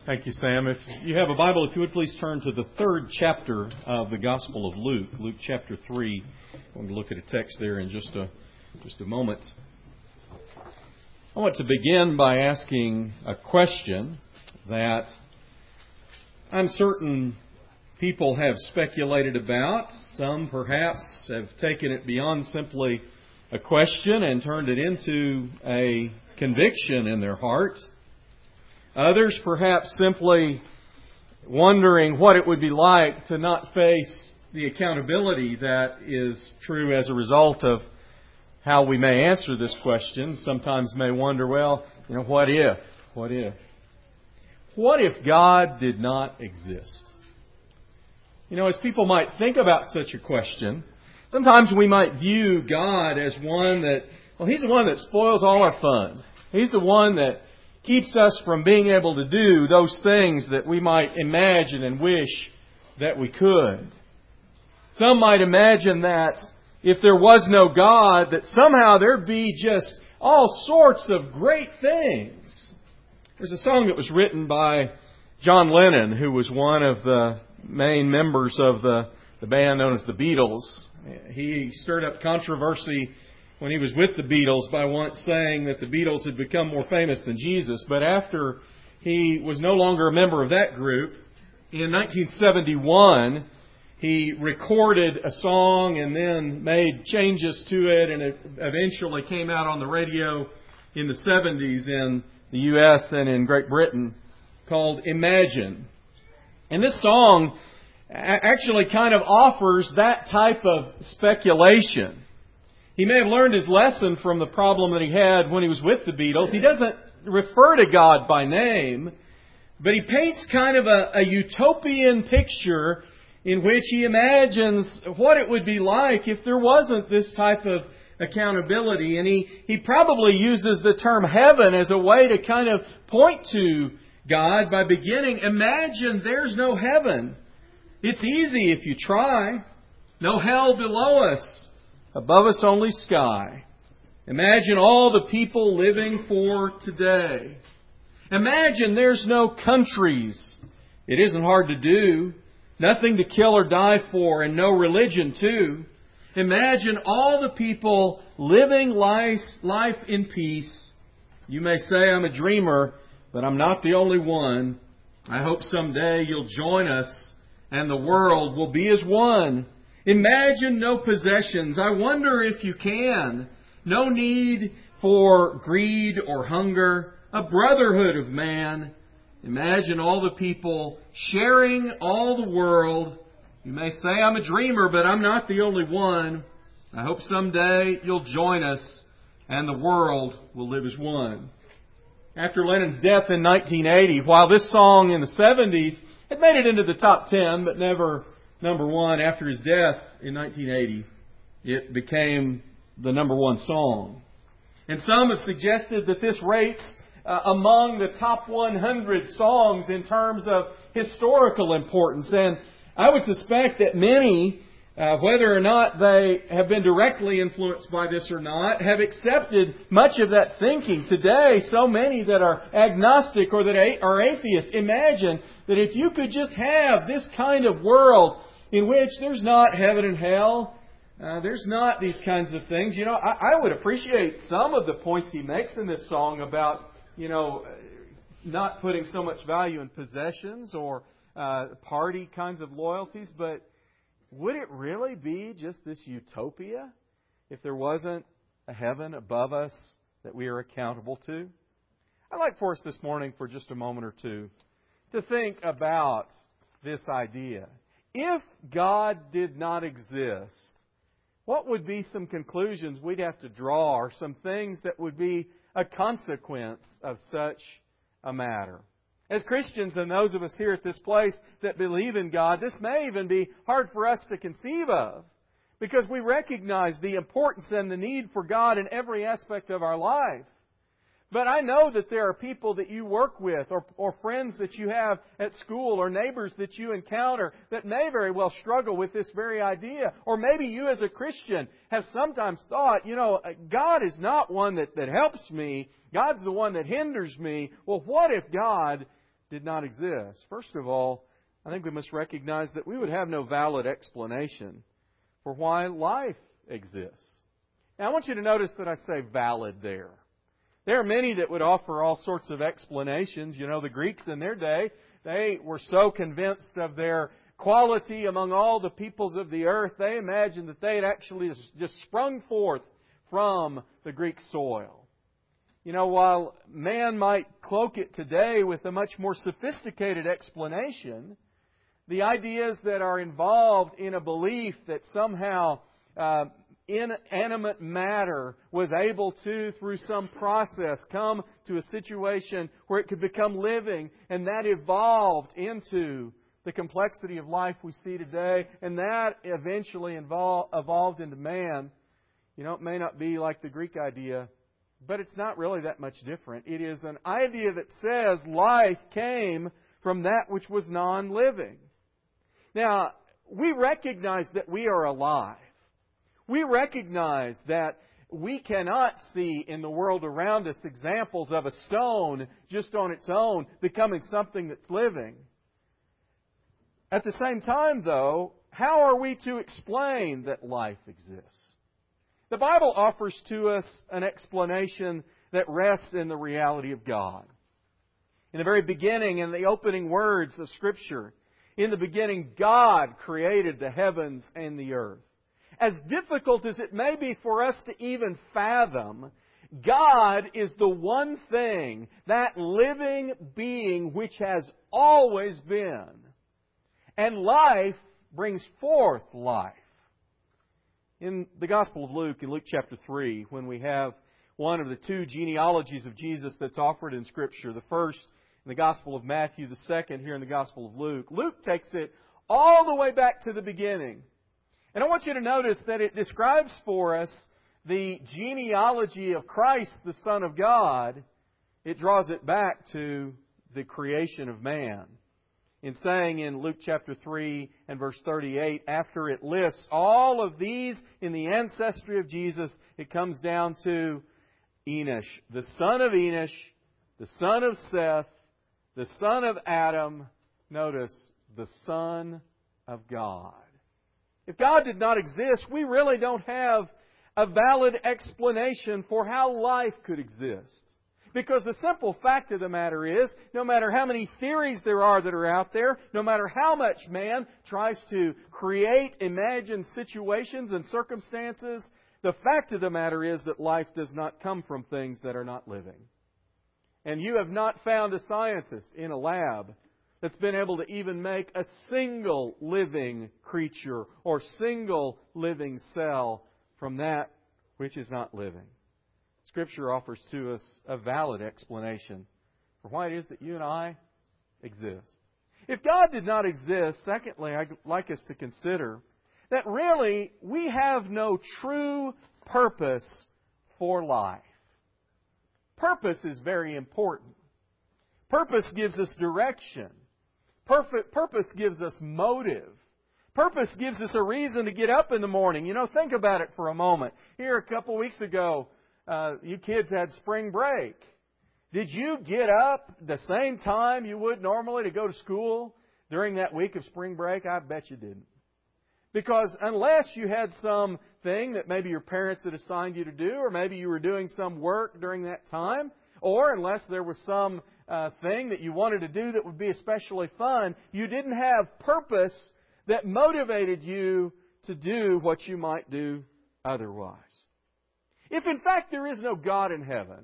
Thank you, Sam. If you have a Bible, if you would please turn to the third chapter of the Gospel of Luke, Luke chapter 3. I'm going to look at a text there in just a moment. I want to begin by asking a question that I'm certain people have speculated about. Some perhaps have taken it beyond simply a question and turned it into a conviction in their heart. Others perhaps simply wondering what it would be like to not face the accountability that is true as a result of how we may answer this question. Sometimes may wonder, what if? What if? What if God did not exist? As people might think about such a question, sometimes we might view God as one that, He's the one that spoils all our fun. He's the one that keeps us from being able to do those things that we might imagine and wish that we could. Some might imagine that if there was no God, that somehow there'd be just all sorts of great things. There's a song that was written by John Lennon, who was one of the main members of the band known as the Beatles. He stirred up controversy when he was with the Beatles by once saying that the Beatles had become more famous than Jesus. But after he was no longer a member of that group, in 1971, he recorded a song and then made changes to it, and it eventually came out on the radio in the 70s in the U.S. and in Great Britain, called Imagine. And this song actually kind of offers that type of speculation. He may have learned his lesson from the problem that he had when he was with the Beatles. He doesn't refer to God by name, but he paints kind of a utopian picture in which he imagines what it would be like if there wasn't this type of accountability. And he probably uses the term heaven as a way to kind of point to God by beginning, imagine there's no heaven. It's easy if you try. No hell below us. Above us only sky. Imagine all the people living for today. Imagine there's no countries. It isn't hard to do. Nothing to kill or die for, and no religion too. Imagine all the people living life in peace. You may say I'm a dreamer, but I'm not the only one. I hope someday you'll join us and the world will be as one. Imagine no possessions. I wonder if you can. No need for greed or hunger. A brotherhood of man. Imagine all the people sharing all the world. You may say I'm a dreamer, but I'm not the only one. I hope someday you'll join us and the world will live as one. After Lennon's death in 1980, while this song in the 70s had made it into the top 10, but never number one, after his death in 1980, it became the number one song. And some have suggested that this rates among the top 100 songs in terms of historical importance. And I would suspect that many, whether or not they have been directly influenced by this or not, have accepted much of that thinking. Today, so many that are agnostic or that are atheists imagine that if you could just have this kind of world in which there's not heaven and hell, there's not these kinds of things. I would appreciate some of the points he makes in this song about, not putting so much value in possessions or party kinds of loyalties, but would it really be just this utopia if there wasn't a heaven above us that we are accountable to? I'd like for us this morning, for just a moment or two, to think about this idea. If God did not exist, what would be some conclusions we'd have to draw, or some things that would be a consequence of such a matter? As Christians and those of us here at this place that believe in God, this may even be hard for us to conceive of, because we recognize the importance and the need for God in every aspect of our life. But I know that there are people that you work with, or friends that you have at school, or neighbors that you encounter that may very well struggle with this very idea. Or maybe you as a Christian have sometimes thought, God is not one that helps me. God's the one that hinders me. Well, what if God did not exist, first of all, I think we must recognize that we would have no valid explanation for why life exists. Now, I want you to notice that I say valid there. There are many that would offer all sorts of explanations. You know, the Greeks in their day, they were so convinced of their quality among all the peoples of the earth, they imagined that they had actually just sprung forth from the Greek soil. You know, while man might cloak it today with a much more sophisticated explanation, the ideas that are involved in a belief that somehow inanimate matter was able to, through some process, come to a situation where it could become living, and that evolved into the complexity of life we see today, and that eventually evolved into man. You know, it may not be like the Greek idea, but it's not really that much different. It is an idea that says life came from that which was non-living. Now, we recognize that we are alive. We recognize that we cannot see in the world around us examples of a stone just on its own becoming something that's living. At the same time, though, how are we to explain that life exists? The Bible offers to us an explanation that rests in the reality of God. In the very beginning, in the opening words of Scripture, in the beginning, God created the heavens and the earth. As difficult as it may be for us to even fathom, God is the one thing, that living being which has always been. And life brings forth life. In the Gospel of Luke, in Luke chapter 3, when we have one of the two genealogies of Jesus that's offered in Scripture, the first in the Gospel of Matthew, the second here in the Gospel of Luke, Luke takes it all the way back to the beginning. And I want you to notice that it describes for us the genealogy of Christ, the Son of God. It draws it back to the creation of man. In saying in Luke chapter 3 and verse 38, after it lists all of these in the ancestry of Jesus, it comes down to Enosh, the son of Enosh, the son of Seth, the son of Adam. Notice, the Son of God. If God did not exist, we really don't have a valid explanation for how life could exist. Because the simple fact of the matter is, no matter how many theories there are that are out there, no matter how much man tries to create imagined situations and circumstances, the fact of the matter is that life does not come from things that are not living. And you have not found a scientist in a lab that's been able to even make a single living creature or single living cell from that which is not living. Scripture offers to us a valid explanation for why it is that you and I exist. If God did not exist, secondly, I'd like us to consider that really we have no true purpose for life. Purpose is very important. Purpose gives us direction. Purpose gives us motive. Purpose gives us a reason to get up in the morning. You know, think about it for a moment. Here a couple weeks ago, you kids had spring break. Did you get up the same time you would normally to go to school during that week of spring break? I bet you didn't. Because unless you had something that maybe your parents had assigned you to do, or maybe you were doing some work during that time, or unless there was some thing that you wanted to do that would be especially fun, you didn't have purpose that motivated you to do what you might do otherwise. If in fact there is no God in heaven,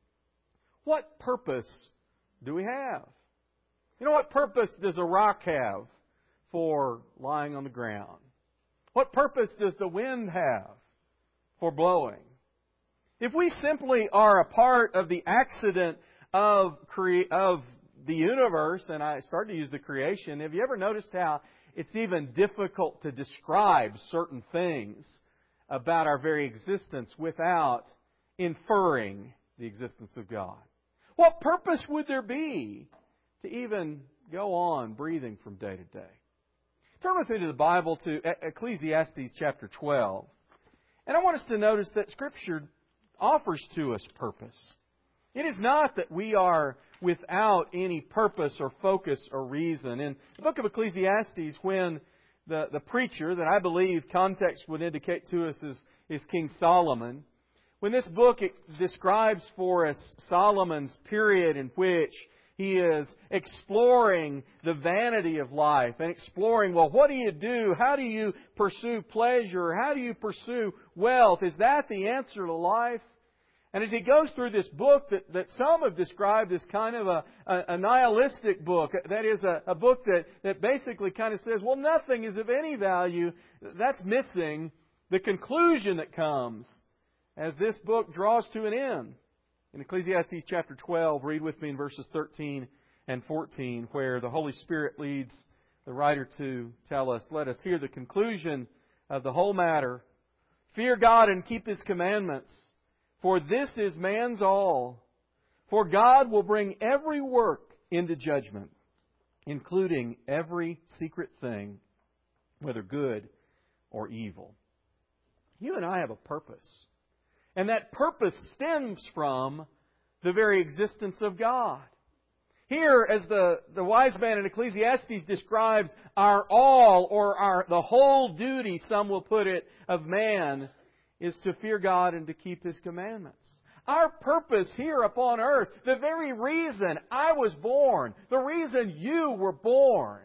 what purpose do we have? You know, what purpose does a rock have for lying on the ground? What purpose does the wind have for blowing? If we simply are a part of the accident of the universe, and I started to use the creation, have you ever noticed how it's even difficult to describe certain things about our very existence without inferring the existence of God? What purpose would there be to even go on breathing from day to day? Turn with me to the Bible to Ecclesiastes chapter 12. And I want us to notice that Scripture offers to us purpose. It is not that we are without any purpose or focus or reason. In the book of Ecclesiastes, when the preacher, that I believe context would indicate to us is King Solomon, when this book describes for us Solomon's period in which he is exploring the vanity of life and exploring, well, what do you do? How do you pursue pleasure? How do you pursue wealth? Is that the answer to life? And as he goes through this book that some have described as kind of a nihilistic book, that is a book that basically kind of says, well, nothing is of any value, that's missing the conclusion that comes as this book draws to an end. In Ecclesiastes chapter 12, read with me in verses 13 and 14, where the Holy Spirit leads the writer to tell us, let us hear the conclusion of the whole matter. Fear God and keep His commandments, for this is man's all. For God will bring every work into judgment, including every secret thing, whether good or evil. You and I have a purpose. And that purpose stems from the very existence of God. Here, as the wise man in Ecclesiastes describes our all, or the whole duty, some will put it, of man, is to fear God and to keep His commandments. Our purpose here upon earth, the very reason I was born, the reason you were born,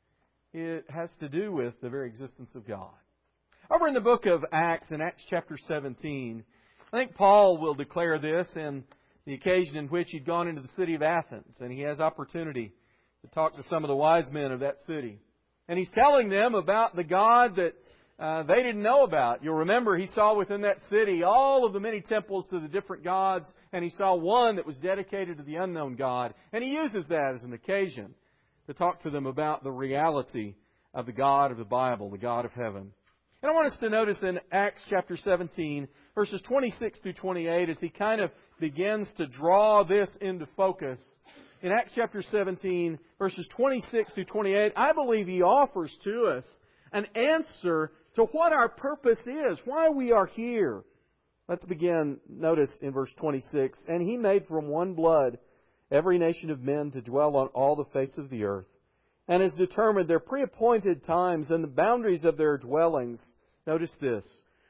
it has to do with the very existence of God. Over in the book of Acts, in Acts chapter 17, I think Paul will declare this in the occasion in which he'd gone into the city of Athens, and he has opportunity to talk to some of the wise men of that city. And he's telling them about the God that they didn't know about. You'll remember he saw within that city all of the many temples to the different gods, and he saw one that was dedicated to the unknown God. And he uses that as an occasion to talk to them about the reality of the God of the Bible, the God of heaven. And I want us to notice in Acts chapter 17, verses 26 through 28, as he kind of begins to draw this into focus. In Acts chapter 17, verses 26 through 28, I believe he offers to us an answer to what our purpose is, why we are here. Let's begin, notice in verse 26, and He made from one blood every nation of men to dwell on all the face of the earth, and has determined their preappointed times and the boundaries of their dwellings. Notice this,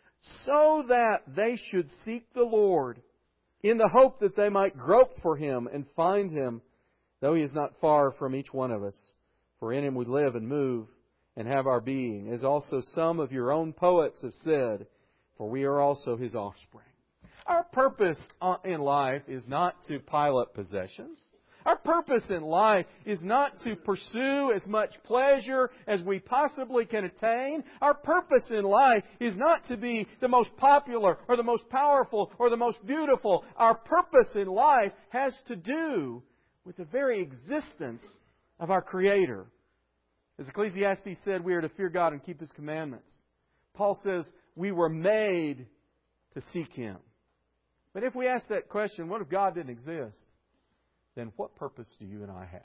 so that they should seek the Lord, in the hope that they might grope for Him and find Him, though He is not far from each one of us. For in Him we live and move and have our being, as also some of your own poets have said, for we are also His offspring. Our purpose in life is not to pile up possessions. Our purpose in life is not to pursue as much pleasure as we possibly can attain. Our purpose in life is not to be the most popular or the most powerful or the most beautiful. Our purpose in life has to do with the very existence of our Creator. As Ecclesiastes said, we are to fear God and keep His commandments. Paul says we were made to seek Him. But if we ask that question, what if God didn't exist? Then what purpose do you and I have?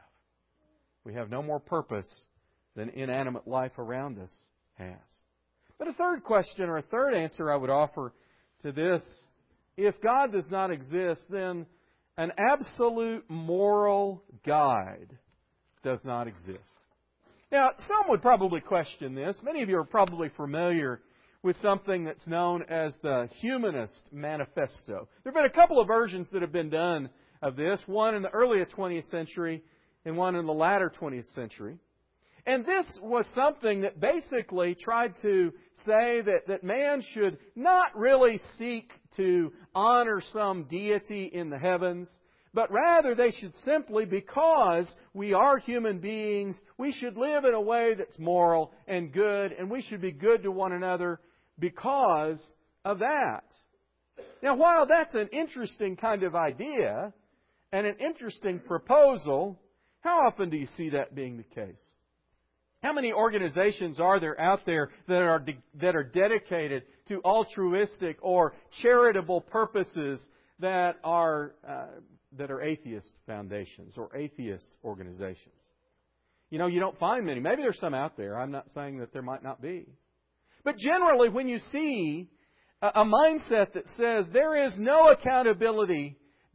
We have no more purpose than inanimate life around us has. But a third question or a third answer I would offer to this, if God does not exist, then an absolute moral guide does not exist. Now, some would probably question this. Many of you are probably familiar with something that's known as the Humanist Manifesto. There have been a couple of versions that have been done of this, one in the early 20th century and one in the latter 20th century. And this was something that basically tried to say that man should not really seek to honor some deity in the heavens, but rather they should simply, because we are human beings, we should live in a way that's moral and good, and we should be good to one another because of that. Now, while that's an interesting kind of idea and an interesting proposal, how often do you see that being the case? How many organizations are there out there that are dedicated to altruistic or charitable purposes that are atheist foundations or atheist organizations? You know, you don't find many. Maybe there's some out there. I'm not saying that there might not be. But generally, when you see a mindset that says there is no accountability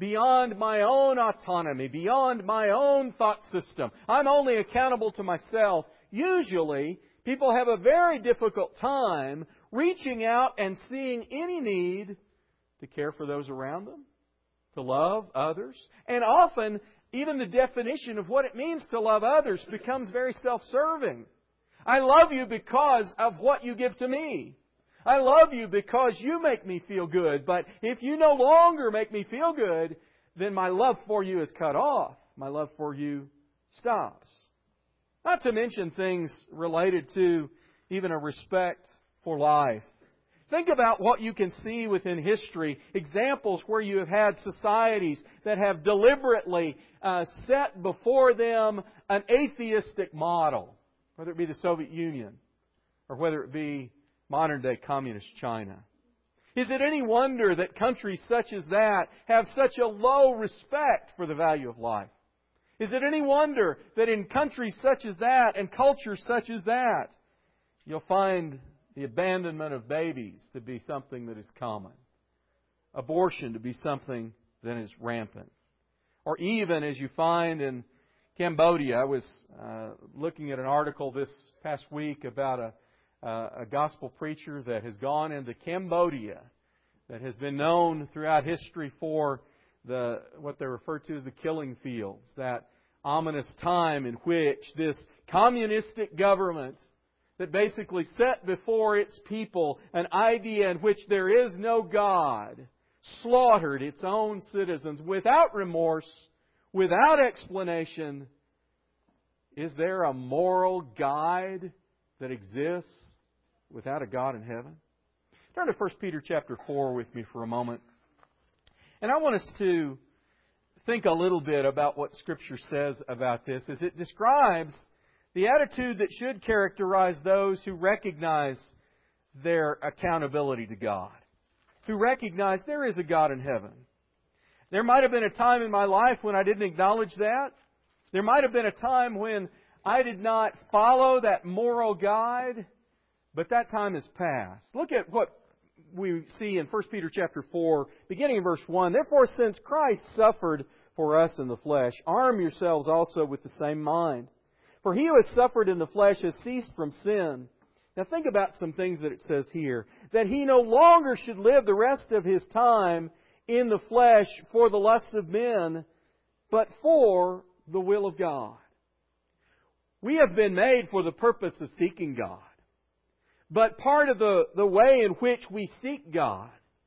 beyond my own autonomy, beyond my own thought system. I'm only accountable to myself. Usually, people have a very difficult time reaching out and seeing any need to care for those around them, to love others. And often, even the definition of what it means to love others becomes very self-serving. I love you because of what you give to me. I love you because you make me feel good. But if you no longer make me feel good, then my love for you is cut off. My love for you stops. Not to mention things related to even a respect for life. Think about what you can see within history. Examples where you have had societies that have deliberately set before them an atheistic model. Whether it be the Soviet Union or whether it be modern-day communist China. Is it any wonder that countries such as that have such a low respect for the value of life? Is it any wonder that in countries such as that and cultures such as that, you'll find the abandonment of babies to be something that is common, abortion to be something that is rampant, or even as you find in Cambodia. I was looking at an article this past week about a gospel preacher that has gone into Cambodia, that has been known throughout history for what they refer to as the killing fields, that ominous time in which this communistic government that basically set before its people an idea in which there is no God, slaughtered its own citizens without remorse, without explanation. Is there a moral guide that exists without a God in heaven? Turn to 1 Peter chapter 4 with me for a moment. And I want us to think a little bit about what Scripture says about this, as it describes the attitude that should characterize those who recognize their accountability to God, who recognize there is a God in heaven. There might have been a time in my life when I didn't acknowledge that. There might have been a time when I did not follow that moral guide, but that time has passed. Look at what we see in 1 Peter chapter 4, beginning in verse 1. Therefore, since Christ suffered for us in the flesh, arm yourselves also with the same mind. For he who has suffered in the flesh has ceased from sin. Now think about some things that it says here. That he no longer should live the rest of his time in the flesh for the lusts of men, but for the will of God. We have been made for the purpose of seeking God. But part of the way in which we seek God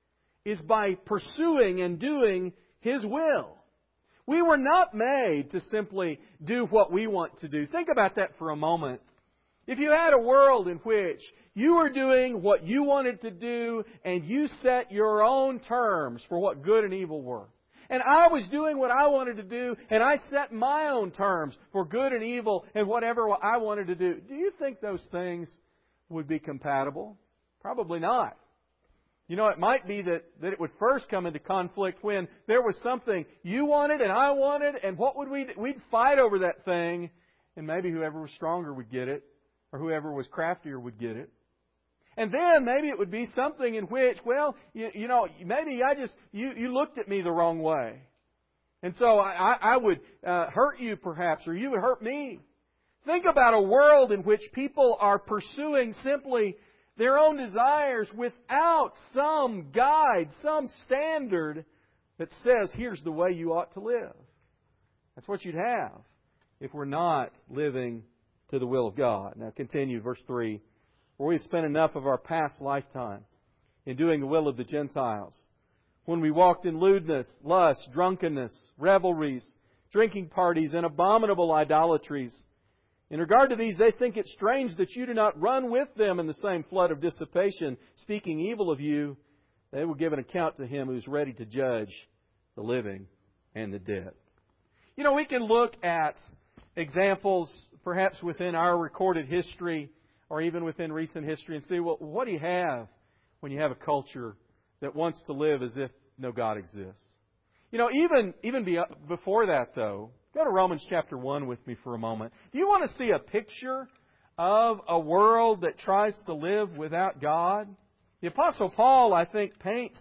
is by pursuing and doing His will. We were not made to simply do what we want to do. Think about that for a moment. If you had a world in which you were doing what you wanted to do and you set your own terms for what good and evil were, and I was doing what I wanted to do and I set my own terms for good and evil and whatever I wanted to do, do you think those things would be compatible? Probably not. You know, it might be that it would first come into conflict when there was something you wanted and I wanted, and what would we'd fight over that thing, and maybe whoever was stronger would get it, or whoever was craftier would get it. And then maybe it would be something in which, well, you know, maybe you looked at me the wrong way. And so I would hurt you perhaps, or you would hurt me. Think about a world in which people are pursuing simply their own desires without some guide, some standard that says, here's the way you ought to live. That's what you'd have if we're not living to the will of God. Now continue, verse 3. For we have spent enough of our past lifetime in doing the will of the Gentiles, when we walked in lewdness, lust, drunkenness, revelries, drinking parties, and abominable idolatries. In regard to these, they think it strange that you do not run with them in the same flood of dissipation, speaking evil of you. They will give an account to Him who is ready to judge the living and the dead. You know, we can look at examples, perhaps within our recorded history, or even within recent history, and see, well, what do you have when you have a culture that wants to live as if no God exists? You know, even before that, though, go to Romans chapter 1 with me for a moment. Do you want to see a picture of a world that tries to live without God? The Apostle Paul, I think, paints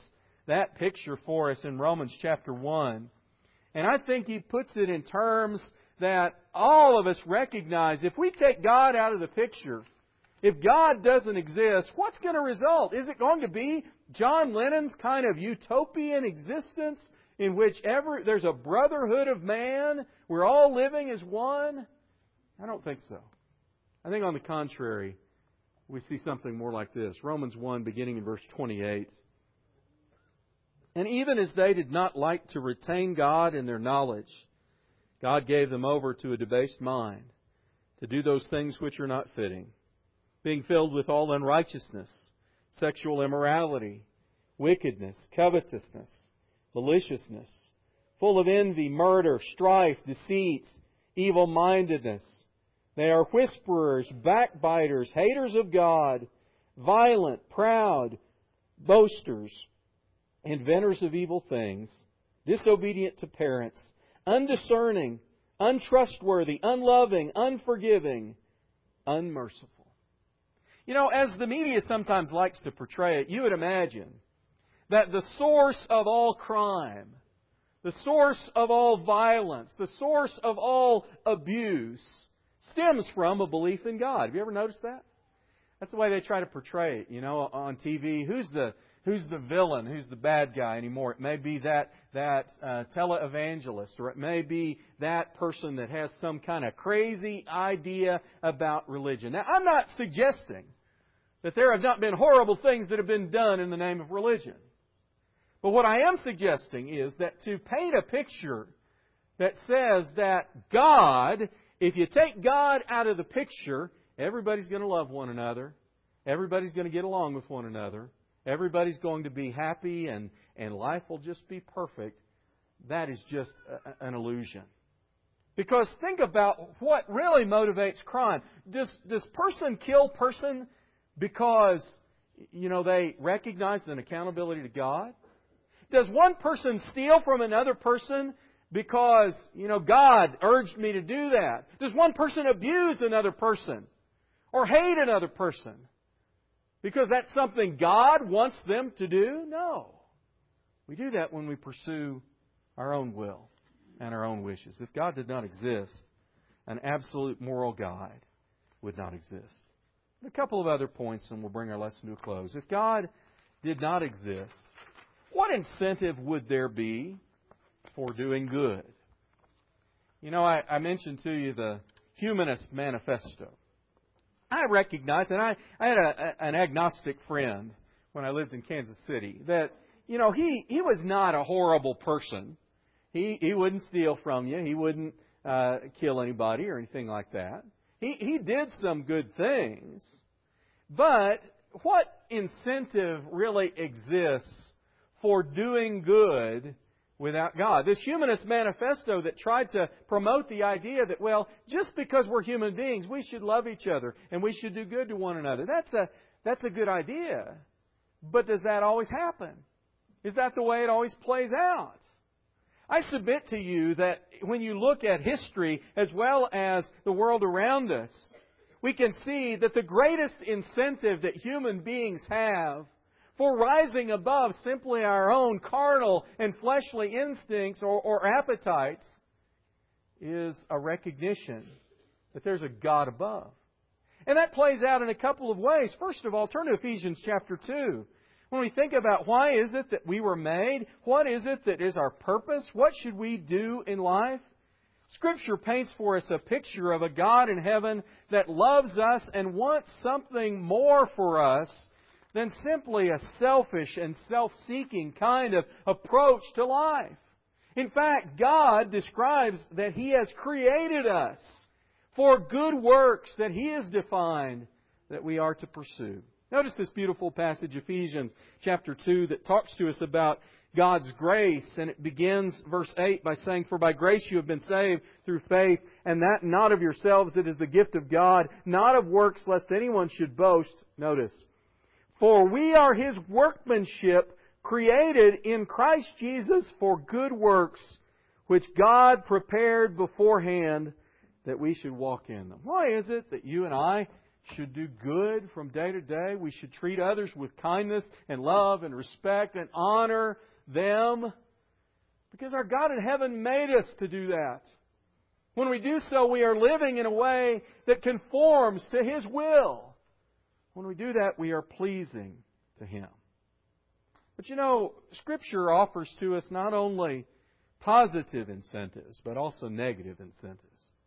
that picture for us in Romans chapter 1. And I think he puts it in terms that all of us recognize. If we take God out of the picture, if God doesn't exist, what's going to result? Is it going to be John Lennon's kind of utopian existence in which there's a brotherhood of man, we're all living as one? I don't think so. I think on the contrary, we see something more like this. Romans 1, beginning in verse 28. And even as they did not like to retain God in their knowledge, God gave them over to a debased mind, to do those things which are not fitting, being filled with all unrighteousness, sexual immorality, wickedness, covetousness, maliciousness, full of envy, murder, strife, deceit, evil-mindedness. They are whisperers, backbiters, haters of God, violent, proud, boasters, inventors of evil things, disobedient to parents, undiscerning, untrustworthy, unloving, unforgiving, unmerciful. You know, as the media sometimes likes to portray it, you would imagine that the source of all crime, the source of all violence, the source of all abuse stems from a belief in God. Have you ever noticed that? That's the way they try to portray it, you know, on TV. Who's the villain? Who's the bad guy anymore? It may be that televangelist, or it may be that person that has some kind of crazy idea about religion. Now, I'm not suggesting that there have not been horrible things that have been done in the name of religion. But what I am suggesting is that to paint a picture that says that God, if you take God out of the picture, everybody's going to love one another, everybody's going to get along with one another, everybody's going to be happy, and life will just be perfect, that is just an illusion. Because think about what really motivates crime. Does person kill person because, you know, they recognize an accountability to God? Does one person steal from another person because, you know, God urged me to do that? Does one person abuse another person or hate another person because that's something God wants them to do? No. We do that when we pursue our own will and our own wishes. If God did not exist, an absolute moral guide would not exist. A couple of other points and we'll bring our lesson to a close. If God did not exist, what incentive would there be for doing good? You know, I mentioned to you the Humanist Manifesto. I recognize, and I had an agnostic friend when I lived in Kansas City, that, you know, he was not a horrible person. He wouldn't steal from you. He wouldn't kill anybody or anything like that. He did some good things. But what incentive really exists for doing good without God? This Humanist Manifesto that tried to promote the idea that, well, just because we're human beings, we should love each other and we should do good to one another. That's a good idea. But does that always happen? Is that the way it always plays out? I submit to you that when you look at history as well as the world around us, we can see that the greatest incentive that human beings have for rising above simply our own carnal and fleshly instincts or appetites is a recognition that there's a God above. And that plays out in a couple of ways. First of all, turn to Ephesians chapter 2. When we think about why is it that we were made, what is it that is our purpose, what should we do in life? Scripture paints for us a picture of a God in heaven that loves us and wants something more for us than simply a selfish and self-seeking kind of approach to life. In fact, God describes that He has created us for good works that He has defined that we are to pursue. Notice this beautiful passage, Ephesians chapter 2, that talks to us about God's grace. And it begins, verse 8, by saying, "For by grace you have been saved through faith, and that not of yourselves, it is the gift of God, not of works, lest anyone should boast." Notice, "For we are His workmanship, created in Christ Jesus for good works, which God prepared beforehand that we should walk in them." Why is it that you and I should do good from day to day. We should treat others with kindness and love and respect and honor them. Because our God in heaven made us to do that. When we do so, we are living in a way that conforms to His will. When we do that, we are pleasing to Him. But you know, Scripture offers to us not only positive incentives, but also negative incentives.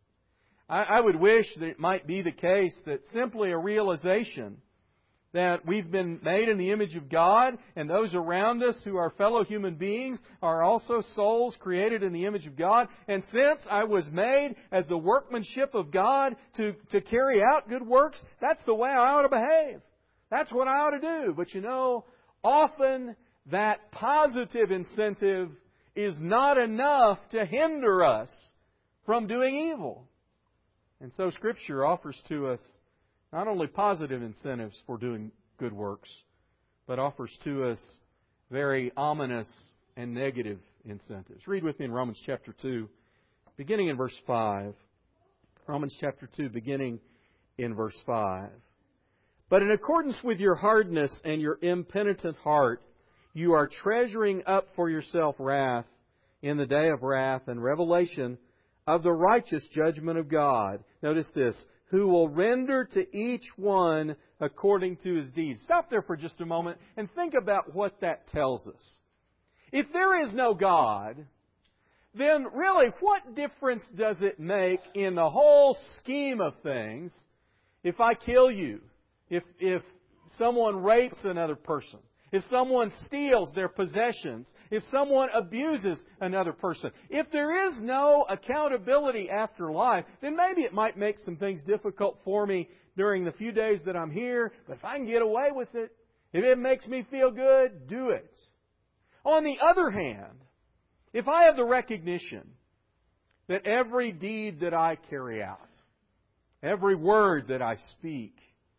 I would wish that it might be the case that simply a realization that we've been made in the image of God, and those around us who are fellow human beings are also souls created in the image of God. And since I was made as the workmanship of God to carry out good works, that's the way I ought to behave. That's what I ought to do. But you know, often that positive incentive is not enough to hinder us from doing evil. And so Scripture offers to us not only positive incentives for doing good works, but offers to us very ominous and negative incentives. Read with me in Romans chapter 2, beginning in verse 5. Romans chapter 2, beginning in verse 5. But in accordance with your hardness and your impenitent heart, you are treasuring up for yourself wrath in the day of wrath and revelation of the righteous judgment of God. Notice this. Who will render to each one according to his deeds. Stop there for just a moment and think about what that tells us. If there is no God, then really what difference does it make in the whole scheme of things if I kill you? If someone rapes another person? If someone steals their possessions, if someone abuses another person, if there is no accountability after life, then maybe it might make some things difficult for me during the few days that I'm here. But if I can get away with it, if it makes me feel good, do it. On the other hand, if I have the recognition that every deed that I carry out, every word that I speak,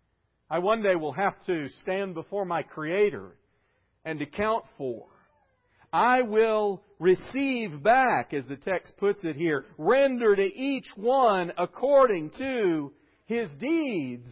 I one day will have to stand before my Creator and account for. I will receive back, as the text puts it here, render to each one according to his deeds.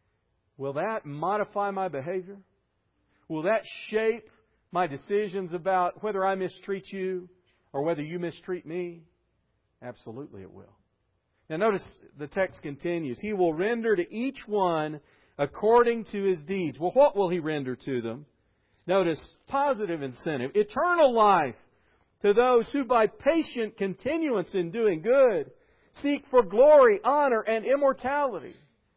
Will that modify my behavior? Will that shape my decisions about whether I mistreat you or whether you mistreat me? Absolutely it will. Now notice the text continues. He will render to each one according to his deeds. Well, what will He render to them? Notice, positive incentive. Eternal life to those who by patient continuance in doing good seek for glory, honor, and immortality.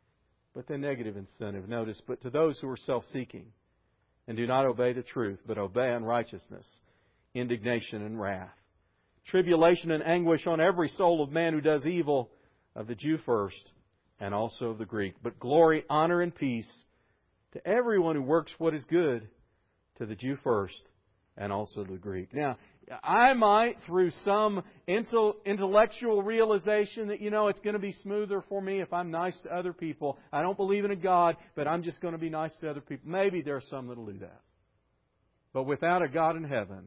But the negative incentive, notice, but to those who are self-seeking and do not obey the truth, but obey unrighteousness, indignation and wrath. Tribulation and anguish on every soul of man who does evil, of the Jew first, and also of the Greek. But glory, honor, and peace to everyone who works what is good, to the Jew first, and also the Greek. Now, I might, through some intellectual realization that, it's going to be smoother for me if I'm nice to other people. I don't believe in a God, but I'm just going to be nice to other people. Maybe there are some that will do that. But without a God in heaven,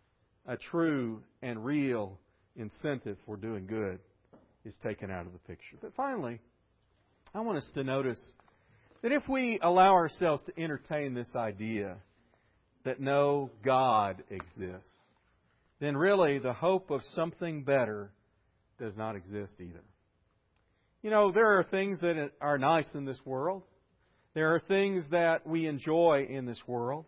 a true and real incentive for doing good is taken out of the picture. But finally, I want us to notice that if we allow ourselves to entertain this idea that no God exists, then really the hope of something better does not exist either. There are things that are nice in this world. There are things that we enjoy in this world.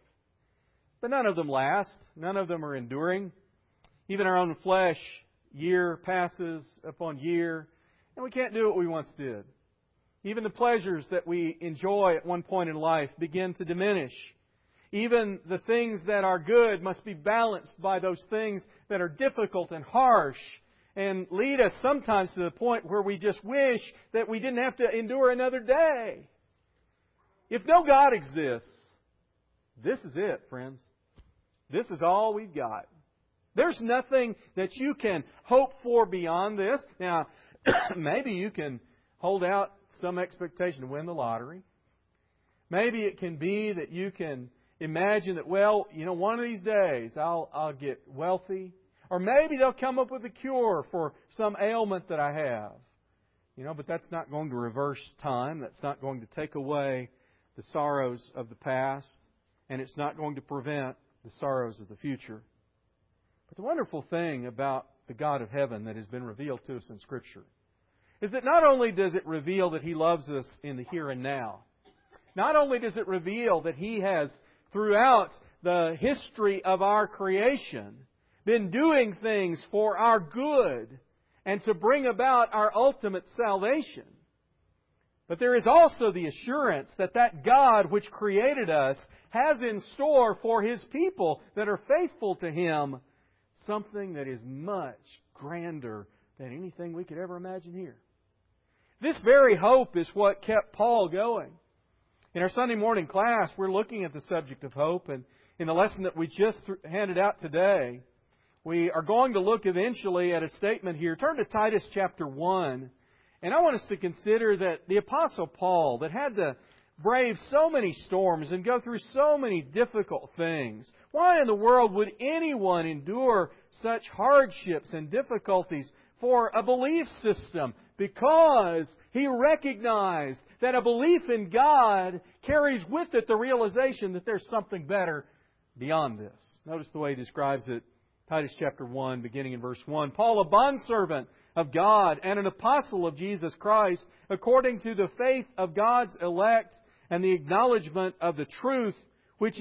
But none of them last. None of them are enduring. Even our own flesh, year passes upon year, and we can't do what we once did. Even the pleasures that we enjoy at one point in life begin to diminish. Even the things that are good must be balanced by those things that are difficult and harsh and lead us sometimes to the point where we just wish that we didn't have to endure another day. If no God exists, this is it, friends. This is all we've got. There's nothing that you can hope for beyond this. Now, maybe you can hold out some expectation to win the lottery. Maybe it can be that you can imagine that, one of these days I'll get wealthy. Or maybe they'll come up with a cure for some ailment that I have. But that's not going to reverse time. That's not going to take away the sorrows of the past. And it's not going to prevent the sorrows of the future. But the wonderful thing about the God of heaven that has been revealed to us in Scripture is that not only does it reveal that He loves us in the here and now, not only does it reveal that He has, throughout the history of our creation, been doing things for our good and to bring about our ultimate salvation, but there is also the assurance that that God which created us has in store for His people that are faithful to Him something that is much grander than anything we could ever imagine here. This very hope is what kept Paul going. In our Sunday morning class, we're looking at the subject of hope, and in the lesson that we just handed out today, we are going to look eventually at a statement here. Turn to Titus chapter 1, and I want us to consider that the Apostle Paul, that had to brave so many storms and go through so many difficult things, why in the world would anyone endure such hardships and difficulties for a belief system? Because he recognized that a belief in God carries with it the realization that there's something better beyond this. Notice the way he describes it. Titus chapter 1, beginning in verse 1. Paul, a bondservant of God and an apostle of Jesus Christ, according to the faith of God's elect and the acknowledgement of the truth which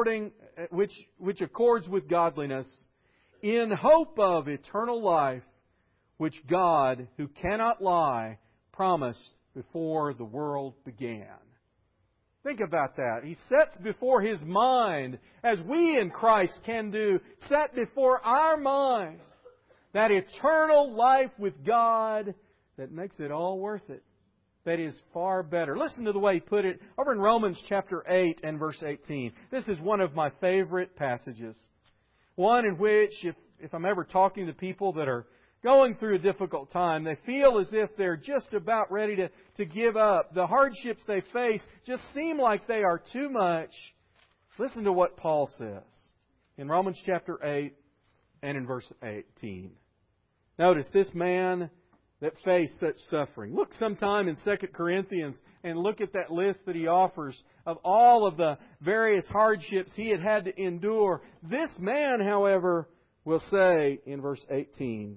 accords with godliness, in hope of eternal life, which God, who cannot lie, promised before the world began. Think about that. He sets before his mind, as we in Christ can do, set before our mind, that eternal life with God that makes it all worth it. That is far better. Listen to the way he put it over in Romans chapter 8 and verse 18. This is one of my favorite passages. One in which, if I'm ever talking to people that are going through a difficult time, they feel as if they're just about ready to give up. The hardships they face just seem like they are too much. Listen to what Paul says in Romans chapter 8 and in verse 18. Notice this man that faced such suffering. Look sometime in 2 Corinthians and look at that list that he offers of all of the various hardships he had to endure. This man, however, will say in verse 18,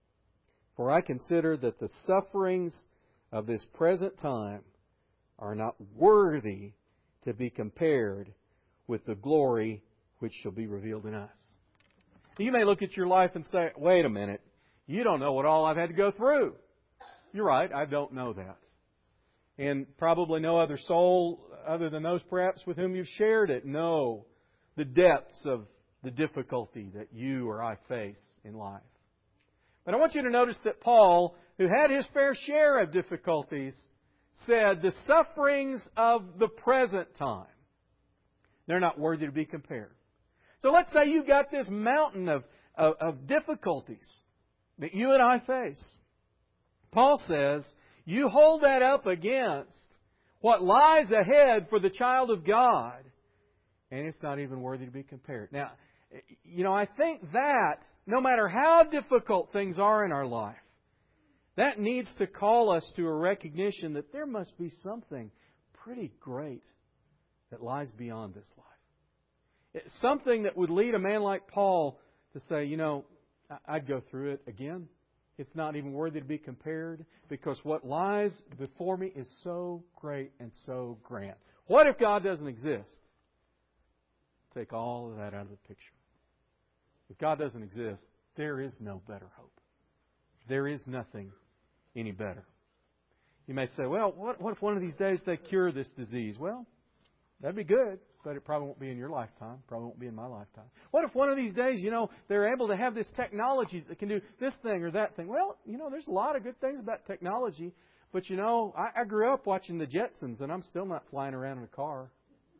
"For I consider that the sufferings of this present time are not worthy to be compared with the glory which shall be revealed in us." You may look at your life and say, "Wait a minute, you don't know what all I've had to go through." You're right, I don't know that. And probably no other soul, other than those perhaps with whom you've shared it, know the depths of the difficulty that you or I face in life. But I want you to notice that Paul, who had his fair share of difficulties, said the sufferings of the present time, they're not worthy to be compared. So let's say you've got this mountain of difficulties that you and I face. Paul says, you hold that up against what lies ahead for the child of God, and it's not even worthy to be compared. Now, I think that no matter how difficult things are in our life, that needs to call us to a recognition that there must be something pretty great that lies beyond this life. It's something that would lead a man like Paul to say, I'd go through it again. It's not even worthy to be compared because what lies before me is so great and so grand. What if God doesn't exist? Take all of that out of the picture. If God doesn't exist, there is no better hope. There is nothing any better. You may say, well, what if one of these days they cure this disease? Well, that'd be good, but it probably won't be in your lifetime. Probably won't be in my lifetime. What if one of these days, they're able to have this technology that can do this thing or that thing? Well, there's a lot of good things about technology, but I grew up watching the Jetsons, and I'm still not flying around in a car.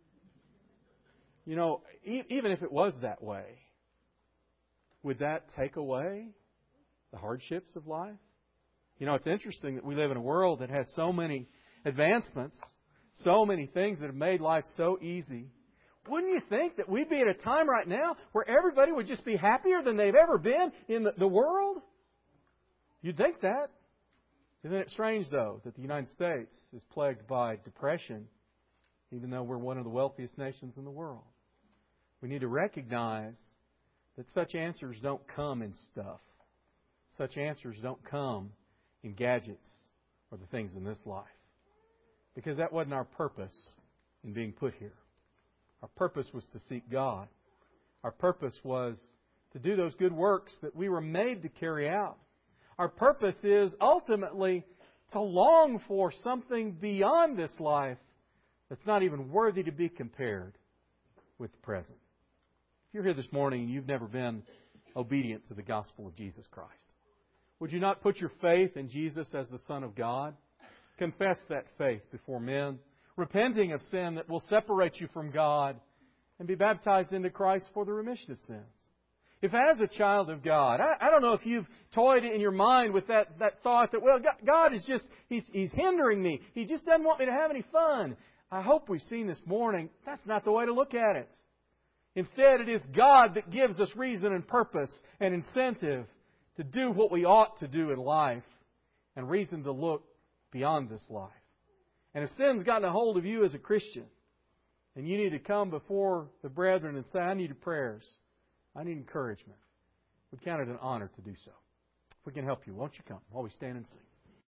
Even if it was that way, would that take away the hardships of life? It's interesting that we live in a world that has so many advancements, so many things that have made life so easy. Wouldn't you think that we'd be at a time right now where everybody would just be happier than they've ever been in the world? You'd think that. Isn't it strange, though, that the United States is plagued by depression, even though we're one of the wealthiest nations in the world? We need to recognize that such answers don't come in stuff. Such answers don't come in gadgets or the things in this life. Because that wasn't our purpose in being put here. Our purpose was to seek God. Our purpose was to do those good works that we were made to carry out. Our purpose is ultimately to long for something beyond this life that's not even worthy to be compared with the present. If you're here this morning and you've never been obedient to the gospel of Jesus Christ, would you not put your faith in Jesus as the Son of God? Confess that faith before men, repenting of sin that will separate you from God, and be baptized into Christ for the remission of sins. If as a child of God, I don't know if you've toyed in your mind with that thought that, well, God is just, He's hindering me. He just doesn't want me to have any fun. I hope we've seen this morning, that's not the way to look at it. Instead, it is God that gives us reason and purpose and incentive to do what we ought to do in life and reason to look beyond this life. And if sin's gotten a hold of you as a Christian, and you need to come before the brethren and say, I need your prayers, I need encouragement, we count it an honor to do so. If we can help you, won't you come while we stand and sing?